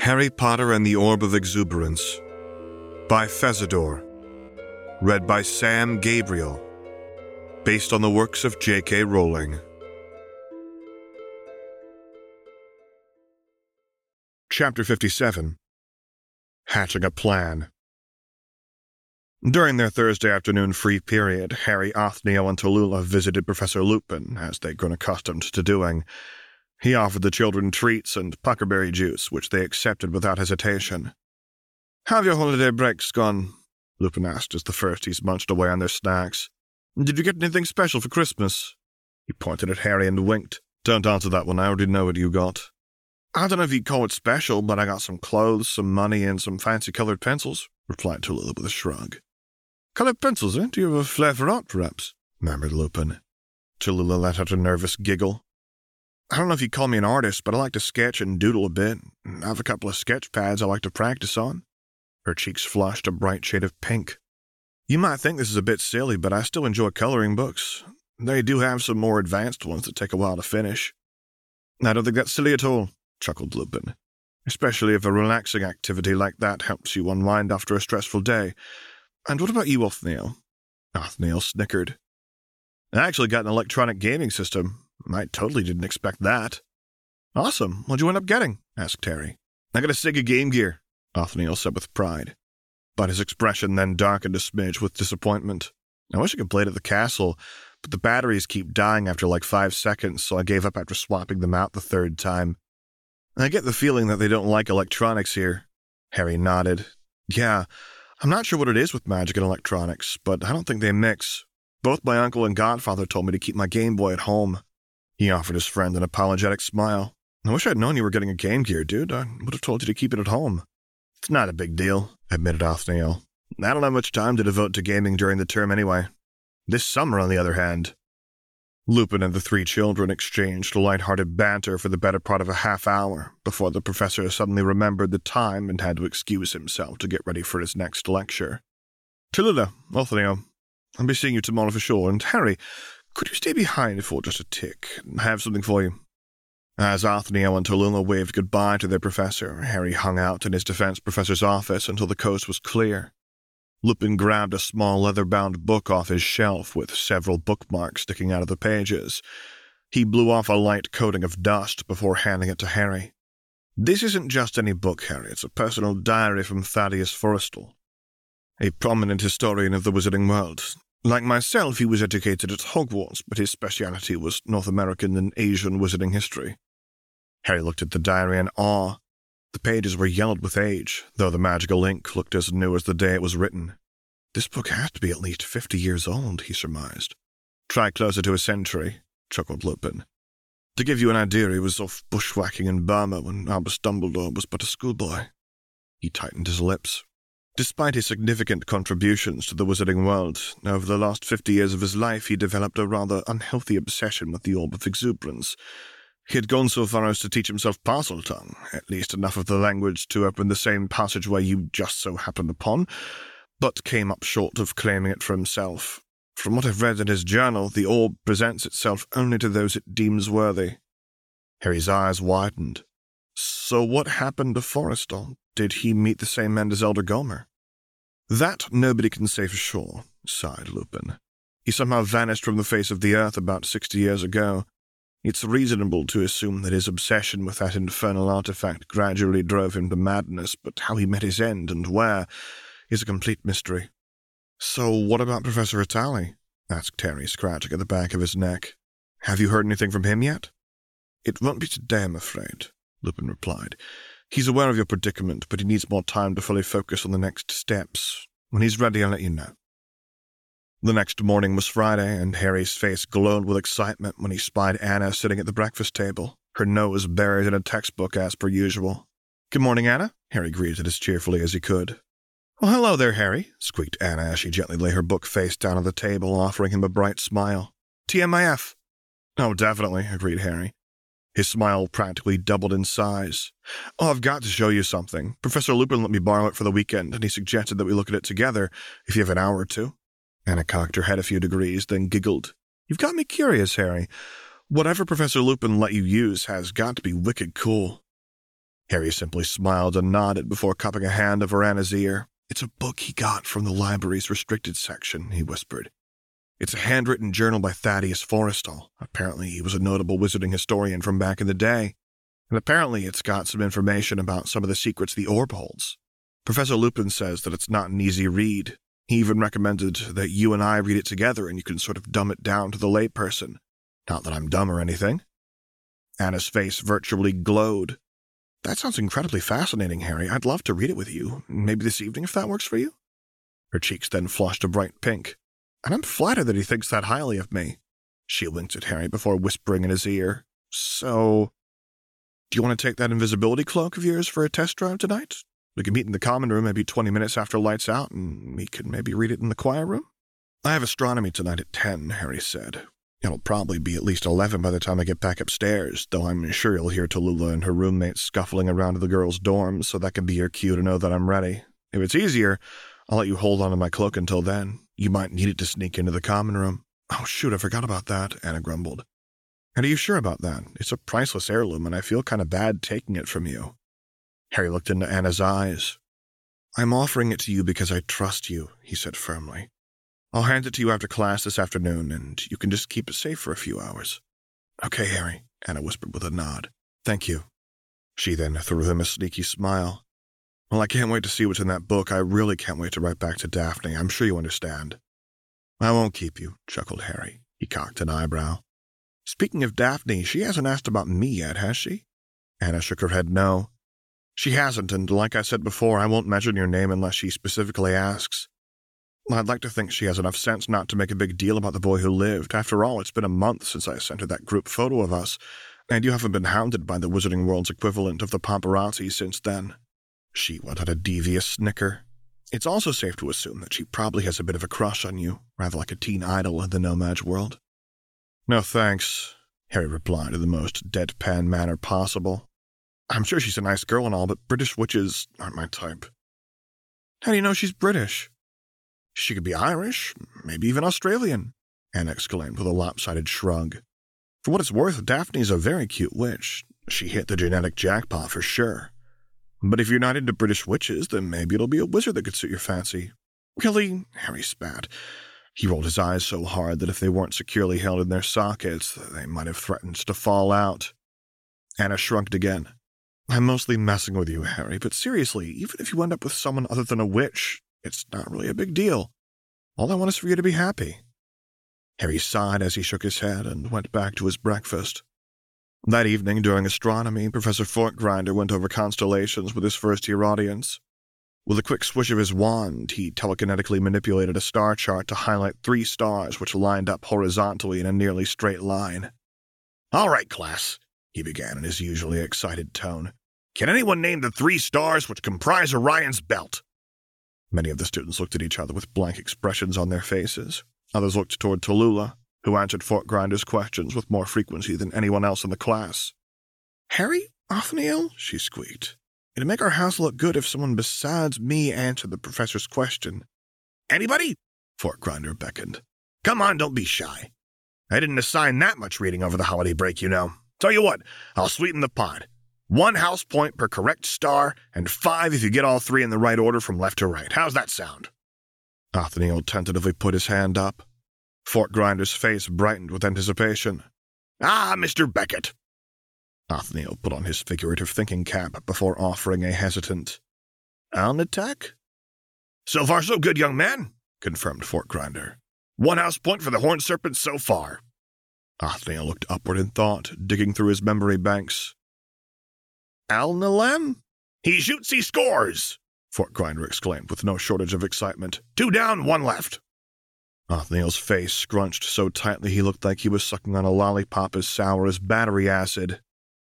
Harry Potter and the Orb of Exuberance by Fezador. Read by Sam Gabriel. Based on the works of J.K. Rowling. Chapter 57. Hatching a Plan. During their Thursday afternoon free period, Harry, Othniel, and Tallulah visited Professor Lupin, as they'd grown accustomed to doing. He offered the children treats and puckerberry juice, which they accepted without hesitation. "How have your holiday breaks gone?" Lupin asked as the firsties munched away on their snacks. "Did you get anything special for Christmas?" He pointed at Harry and winked. "Don't answer that one, I already know what you got." "I don't know if you'd call it special, but I got some clothes, some money, and some fancy colored pencils," replied Tallulah with a shrug. "Colored pencils, eh? Do you have a flair for art, perhaps?" murmured Lupin. Tallulah let out a nervous giggle. "I don't know if you'd call me an artist, but I like to sketch and doodle a bit. I have a couple of sketch pads I like to practice on." Her cheeks flushed a bright shade of pink. "You might think this is a bit silly, but I still enjoy coloring books. They do have some more advanced ones that take a while to finish." "I don't think that's silly at all," chuckled Lupin. "Especially if a relaxing activity like that helps you unwind after a stressful day. And what about you, Othniel?" Othniel snickered. "I actually got an electronic gaming system. I totally didn't expect that." "Awesome. What'd you end up getting?" asked Harry. "I got a Sega Game Gear," Othniel said with pride. But his expression then darkened a smidge with disappointment. "I wish I could play it at the castle, but the batteries keep dying after like 5 seconds, so I gave up after swapping them out the third time. I get the feeling that they don't like electronics here." Harry nodded. "Yeah, I'm not sure what it is with magic and electronics, but I don't think they mix. Both my uncle and godfather told me to keep my Game Boy at home." He offered his friend an apologetic smile. "I wish I'd known you were getting a Game Gear, dude. I would have told you to keep it at home." "It's not a big deal," admitted Othniel. "I don't have much time to devote to gaming during the term anyway. This summer, on the other hand." Lupin and the 3 children exchanged light-hearted banter for the better part of a half-hour before the professor suddenly remembered the time and had to excuse himself to get ready for his next lecture. "Tallulah, Othniel, I'll be seeing you tomorrow for sure, and Harry, could you stay behind for just a tick? I have something for you." As Othniel and Tallulah waved goodbye to their professor, Harry hung out in his defense professor's office until the coast was clear. Lupin grabbed a small leather-bound book off his shelf with several bookmarks sticking out of the pages. He blew off a light coating of dust before handing it to Harry. "This isn't just any book, Harry. It's a personal diary from Thaddeus Forrestal, a prominent historian of the wizarding world. Like myself, he was educated at Hogwarts, but his speciality was North American and Asian wizarding history." Harry looked at the diary in awe. The pages were yellowed with age, though the magical ink looked as new as the day it was written. "This book has to be at least 50 years old," he surmised. "Try closer to a century," chuckled Lupin. "To give you an idea, he was off bushwhacking in Burma when Albus Dumbledore was but a schoolboy." He tightened his lips. Despite his significant contributions to the wizarding world, over the last 50 years of his life he developed a rather unhealthy obsession with the Orb of Exuberance. He had gone so far as to teach himself Parseltongue, at least enough of the language to open the same passageway you just so happened upon, but came up short of claiming it for himself. From what I've read in his journal, the orb presents itself only to those it deems worthy. Harry's eyes widened. "So what happened to Forrestal? Did he meet the same end as Elder Gomer?" "That nobody can say for sure," sighed Lupin. "He somehow vanished from the face of the earth about 60 years ago. It's reasonable to assume that his obsession with that infernal artifact gradually drove him to madness, but how he met his end and where is a complete mystery." "So what about Professor Vitali?" asked Harry, scratching at the back of his neck. "Have you heard anything from him yet?" "It won't be today, I'm afraid," Lupin replied. "He's aware of your predicament, but he needs more time to fully focus on the next steps. When he's ready, I'll let you know." The next morning was Friday, and Harry's face glowed with excitement when he spied Anna sitting at the breakfast table, her nose buried in a textbook as per usual. "Good morning, Anna," Harry greeted as cheerfully as he could. "Well, hello there, Harry," squeaked Anna as she gently lay her book face down on the table, offering him a bright smile. "TMIF." "Oh, definitely," agreed Harry. His smile practically doubled in size. "Oh, I've got to show you something. Professor Lupin let me borrow it for the weekend, and he suggested that we look at it together if you have an hour or two." Anna cocked her head a few degrees, then giggled. "You've got me curious, Harry. Whatever Professor Lupin let you use has got to be wicked cool." Harry simply smiled and nodded before cupping a hand over Anna's ear. "It's a book he got from the library's restricted section," he whispered. "It's a handwritten journal by Thaddeus Forrestal. Apparently he was a notable wizarding historian from back in the day. And apparently it's got some information about some of the secrets the orb holds. Professor Lupin says that it's not an easy read. He even recommended that you and I read it together and you can sort of dumb it down to the layperson. Not that I'm dumb or anything." Anna's face virtually glowed. "That sounds incredibly fascinating, Harry. I'd love to read it with you. Maybe this evening, if that works for you?" Her cheeks then flushed a bright pink. "And I'm flattered that he thinks that highly of me." She winked at Harry before whispering in his ear, "So, do you want to take that invisibility cloak of yours for a test drive tonight? We can meet in the common room maybe 20 minutes after lights out, and we can maybe read it in the choir room?" "I have astronomy tonight at 10, Harry said. "It'll probably be at least 11 by the time I get back upstairs, though I'm sure you'll hear Tallulah and her roommates scuffling around to the girls' dorms, so that can be your cue to know that I'm ready. If it's easier, I'll let you hold on to my cloak until then. You might need it to sneak into the common room." "Oh, shoot, I forgot about that," Anna grumbled. "And are you sure about that? It's a priceless heirloom, and I feel kind of bad taking it from you." Harry looked into Anna's eyes. "I'm offering it to you because I trust you," he said firmly. "I'll hand it to you after class this afternoon, and you can just keep it safe for a few hours." "Okay, Harry," Anna whispered with a nod. "Thank you." She then threw him a sneaky smile. "Well, I can't wait to see what's in that book. I really can't wait to write back to Daphne. I'm sure you understand." "I won't keep you," chuckled Harry. He cocked an eyebrow. "Speaking of Daphne, she hasn't asked about me yet, has she?" Anna shook her head no. "She hasn't, and like I said before, I won't mention your name unless she specifically asks. I'd like to think she has enough sense not to make a big deal about the boy who lived. After all, it's been a month since I sent her that group photo of us, and you haven't been hounded by the Wizarding World's equivalent of the paparazzi since then." She let out a devious snicker. "It's also safe to assume that she probably has a bit of a crush on you, rather like a teen idol in the No-Maj world." "No thanks," Harry replied in the most deadpan manner possible. "I'm sure she's a nice girl and all, but British witches aren't my type." "How do you know she's British?" "She could be Irish, maybe even Australian," Anna exclaimed with a lopsided shrug. "For what it's worth, Daphne's a very cute witch. She hit the genetic jackpot for sure. But if you're not into British witches, then maybe it'll be a wizard that could suit your fancy." "Really?" Harry spat. He rolled his eyes so hard that if they weren't securely held in their sockets, they might have threatened to fall out. Anna shrugged again. "I'm mostly messing with you, Harry, but seriously, even if you end up with someone other than a witch, it's not really a big deal. All I want is for you to be happy." Harry sighed as he shook his head and went back to his breakfast. That evening, during astronomy, Professor Fortgrinder went over constellations with his first-year audience. With a quick swish of his wand, he telekinetically manipulated a star chart to highlight 3 stars which lined up horizontally in a nearly straight line. "All right, class," he began in his usually excited tone. "Can anyone name the 3 stars which comprise Orion's belt?" Many of the students looked at each other with blank expressions on their faces. Others looked toward Tallulah, who answered Fortgrinder's questions with more frequency than anyone else in the class. "Harry, Othniel," she squeaked. "It'd make our house look good if someone besides me answered the professor's question." "Anybody?" Fortgrinder beckoned. "Come on, don't be shy. I didn't assign that much reading over the holiday break, you know. Tell you what, I'll sweeten the pot. 1 house point per correct star, and 5 if you get all 3 in the right order from left to right. How's that sound?" Othniel tentatively put his hand up. Fortgrinder's face brightened with anticipation. "Ah, Mr. Beckett." Othniel put on his figurative thinking cap before offering a hesitant, "On attack?" "So far so good, young man," confirmed Fortgrinder. 1 house point for the Horned Serpent so far." Othniel looked upward in thought, digging through his memory banks. "Alnilam?" "He shoots, he scores!" Fortgrinder exclaimed with no shortage of excitement. 2 down, 1 left. Othniel's face scrunched so tightly he looked like he was sucking on a lollipop as sour as battery acid.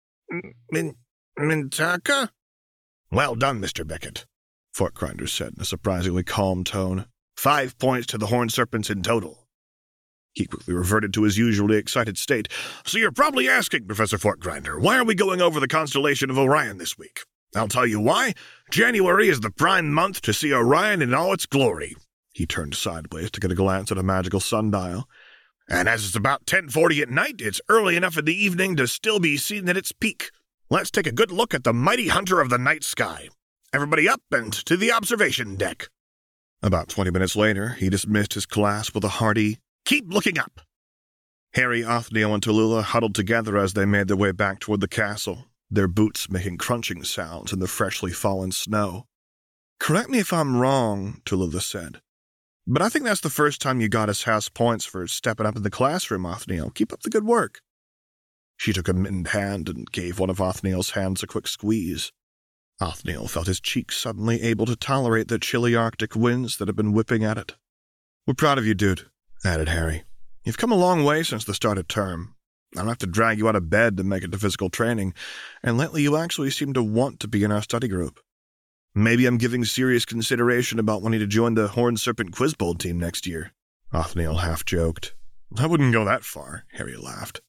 "Mintaka?" "Well done, Mr. Beckett," Fortgrinder said in a surprisingly calm tone. 5 points to the Horned Serpents in total. He quickly reverted to his usually excited state. "So you're probably asking, Professor Fortgrinder, why are we going over the constellation of Orion this week? I'll tell you why. January is the prime month to see Orion in all its glory." He turned sideways to get a glance at a magical sundial. "And as it's about 10:40 at night, it's early enough in the evening to still be seen at its peak. Let's take a good look at the mighty hunter of the night sky. Everybody up and to the observation deck." About 20 minutes later, he dismissed his class with a hearty, "Keep looking up." Harry, Othniel, and Tallulah huddled together as they made their way back toward the castle, their boots making crunching sounds in the freshly fallen snow. "Correct me if I'm wrong," Tallulah said, "but I think that's the first time you got us house points for stepping up in the classroom, Othniel. Keep up the good work." She took a mittened hand and gave one of Othniel's hands a quick squeeze. Othniel felt his cheeks suddenly able to tolerate the chilly Arctic winds that had been whipping at it. "We're proud of you, dude," added Harry. "You've come a long way since the start of term. I don't have to drag you out of bed to make it to physical training, and lately you actually seem to want to be in our study group. Maybe I'm giving serious consideration about wanting to join the Horned Serpent Quiz Bowl team next year," Othniel half-joked. "I wouldn't go that far," Harry laughed.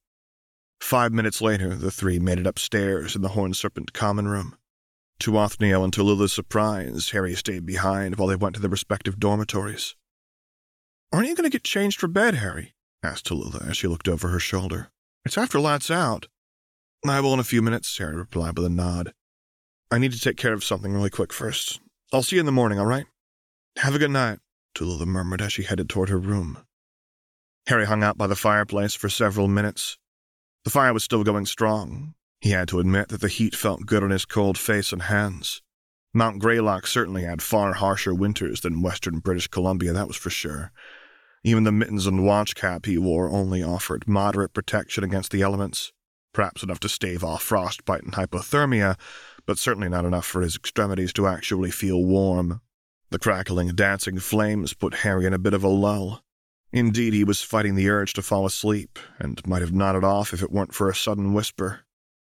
5 minutes later, the three made it upstairs in the Horned Serpent common room. To Othniel and Tallulah's surprise, Harry stayed behind while they went to their respective dormitories. "Aren't you going to get changed for bed, Harry?" asked Tallulah as she looked over her shoulder. "It's after lights out." "I will in a few minutes," Harry replied with a nod. "I need to take care of something really quick first. I'll see you in the morning, all right?" "Have a good night," Tallulah murmured as she headed toward her room. Harry hung out by the fireplace for several minutes. The fire was still going strong. He had to admit that the heat felt good on his cold face and hands. Mount Greylock certainly had far harsher winters than western British Columbia, that was for sure. Even the mittens and watch cap he wore only offered moderate protection against the elements, perhaps enough to stave off frostbite and hypothermia, but certainly not enough for his extremities to actually feel warm. The crackling, dancing flames put Harry in a bit of a lull. Indeed, he was fighting the urge to fall asleep, and might have nodded off if it weren't for a sudden whisper.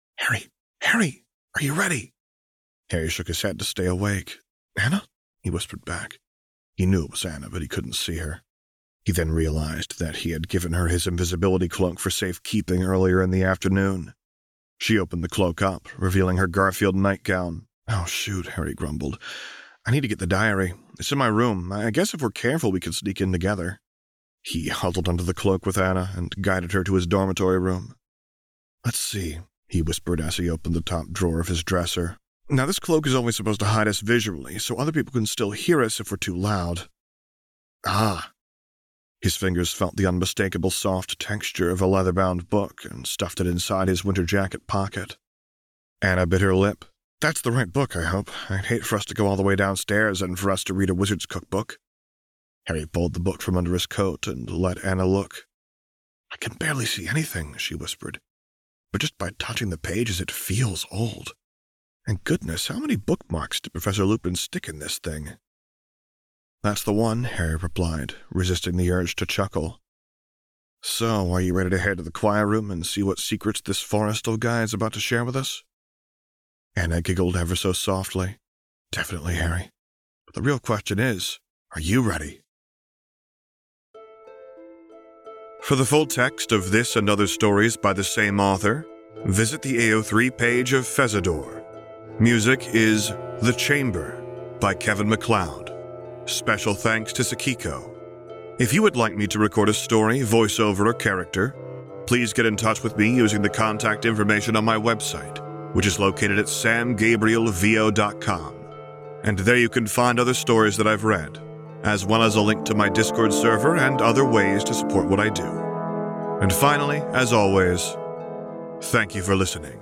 Harry, are you ready?" Harry shook his head to stay awake. "Anna?" he whispered back. He knew it was Anna, but he couldn't see her. He then realized that he had given her his invisibility cloak for safekeeping earlier in the afternoon. She opened the cloak up, revealing her Garfield nightgown. "Oh, shoot," Harry grumbled. "I need to get the diary. It's in my room. I guess if we're careful, we can sneak in together." He huddled under the cloak with Anna and guided her to his dormitory room. "Let's see," he whispered as he opened the top drawer of his dresser. "Now, this cloak is only supposed to hide us visually, so other people can still hear us if we're too loud." "Ah." His fingers felt the unmistakable soft texture of a leather-bound book and stuffed it inside his winter jacket pocket. Anna bit her lip. "That's the right book, I hope. I'd hate for us to go all the way downstairs and for us to read a wizard's cookbook." Harry pulled the book from under his coat and let Anna look. "I can barely see anything," she whispered. "But just by touching the pages it feels old. And goodness, how many bookmarks did Professor Lupin stick in this thing?" "That's the one," Harry replied, resisting the urge to chuckle. "So, are you ready to head to the choir room and see what secrets this Forrestal guy is about to share with us?" Anna giggled ever so softly. "Definitely, Harry. But the real question is, are you ready?" For the full text of this and other stories by the same author, visit the AO3 page of Fezador. Music is The Chamber by Kevin MacLeod. Special thanks to Sakiko. If you would like me to record a story, voiceover, or character, please get in touch with me using the contact information on my website, which is located at samgabrielvo.com. And there you can find other stories that I've read, as well as a link to my Discord server and other ways to support what I do. And finally, as always, thank you for listening.